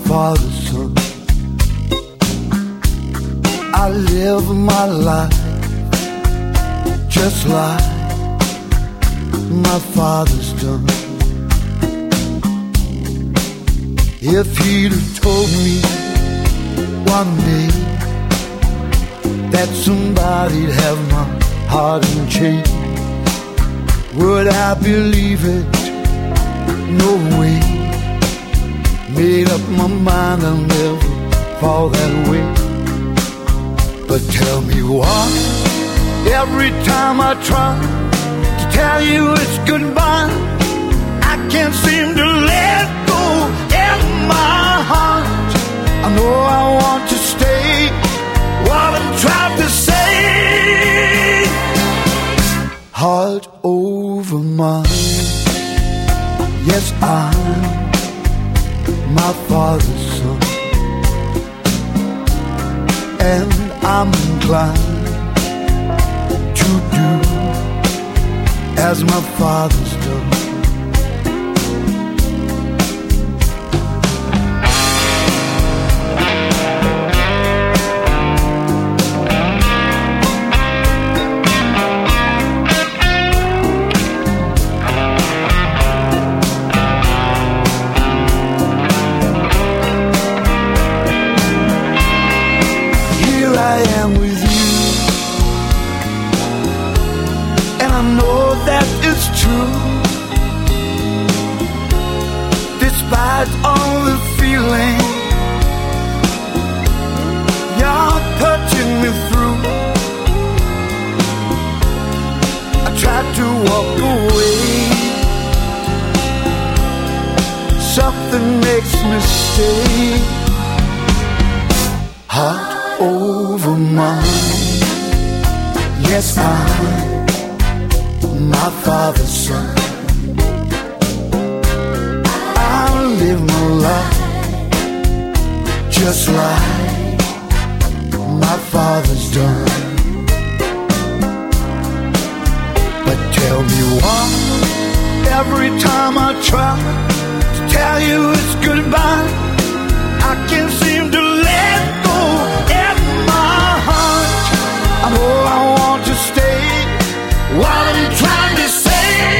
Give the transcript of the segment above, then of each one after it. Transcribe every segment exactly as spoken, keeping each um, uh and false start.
father's son. I live my life just like my father's done. If he'd have told me one day that somebody'd have my heart in chains, would I believe it? No way. Made up my mind I'll never fall that way. But tell me why, every time I try to tell you it's goodbye, I can't seem to let go in my heart. I know I want to stay, what I'm trying to say. Heart over mind, yes, I'm my father's son, and I'm inclined to do as my father's done. Despite all the feeling you're touching me through, I tried to walk away. Something makes me stay. Heart over mind, yes, I'm my father's son. Live my life just like my father's done. But tell me why, every time I try to tell you it's goodbye, I can't seem to let go in my heart. I know I want to stay, what I'm trying to say.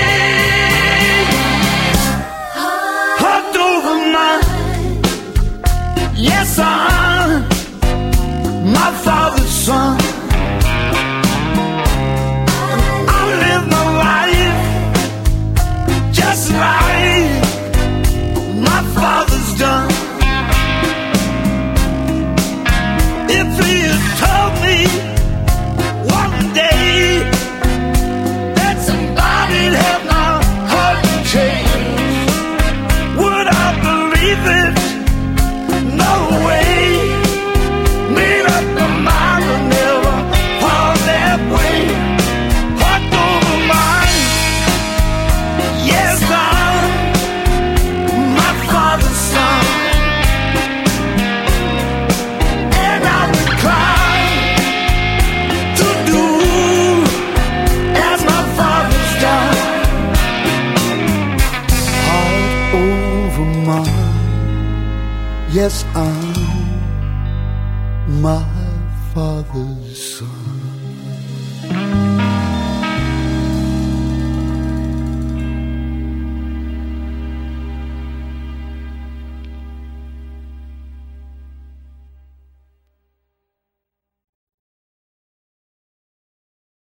Yes, I'm my father's son. I live my life just like my father's done. If he had told me one day that somebody'd have my heart changed, would I believe it? No way. Made up my mind to never fall that way. Heart over mind, yes, I'm my father's son, and I would cry to do as my father's done. Heart over mind, yes, I'm my father's son.